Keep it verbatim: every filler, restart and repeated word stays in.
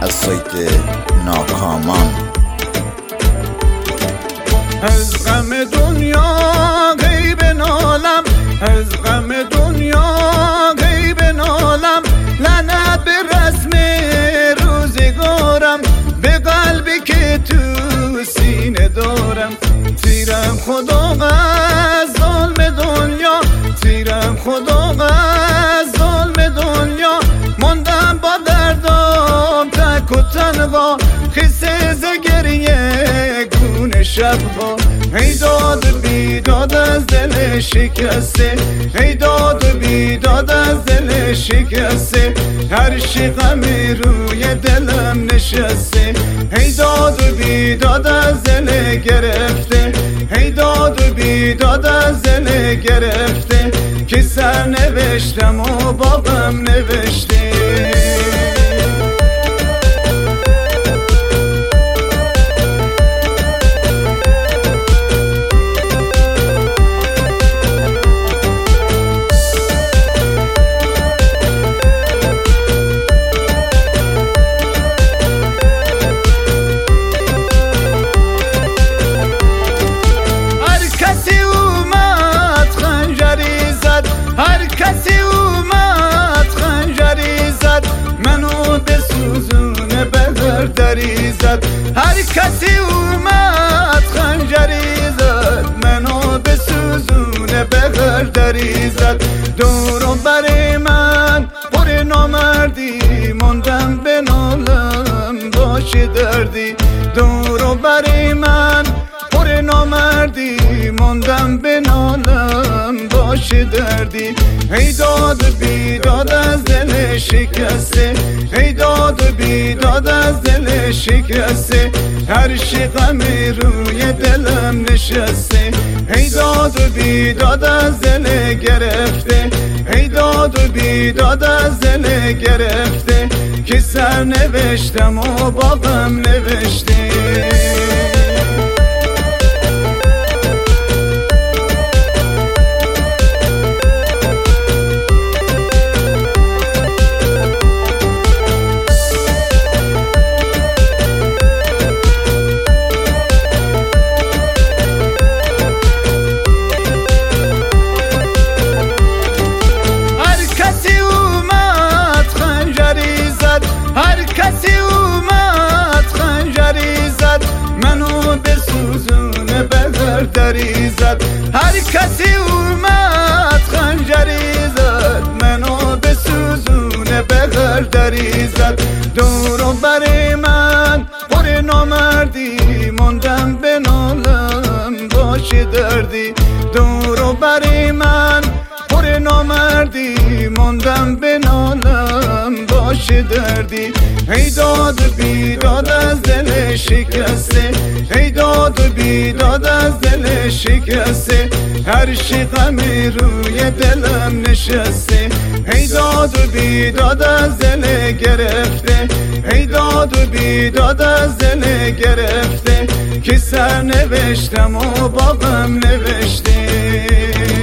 از سایت ناکامان. از غم دنیا غیب نالم، از غم دنیا غیب نالم، لعنت به رسم روزگارم، به قلبی که تو سینه دارم. تیرم خدا از ظلم دنیا، تیرم خدا از ظلم دنیا، ماندم با دردام تک و تنها، خیسه ز گریه گونه شبها. ای داد بیداد از دل شکسته، ای داد بیداد از دل شکسته، هر شی غمی روی دلم نشسته. ای داد بیداد از دل گرفته، ای داد بیداد از دل گرفته، که سر نوشتم و بابم نوشته. هر کسی اومد خنجری زد، منو به سوزونه به دری زد. هر کسی اومد خنجری زد، منو به سوزونه به دری زد. دورو بر من پر نامردی، موندم به نالم باشه دردی. دورو بر من پر نامردی، موندم به نالم باشه دردی. ای داد بیداد از دل شکسته، ای داد بیداد از دل شکسته، هر شی غمی روی دلم نشسته. ای داد بیداد از دل گرفته، ای داد بیداد از دل گرفته، که سر نوشتم و بابم نوشته. هر کسی اومد خنجری زد، منو به سوزونه به دری زد. هر کسی اومد خنجری زد، منو به سوزونه به دری زد. دورو بر من پر نامردی، موندم به نالم باشه دردی. دورو بر من پر نامردی، موندم به نالم باشه دردی. ای داد بیداد از دل شکسته، ای داد بیداد از دل شکسته، هر شی غمی روی دلم نشسته. ای داد بیداد از دل گرفته، ای داد بیداد از دل گرفته، که سر نوشتم و بابم نوشته.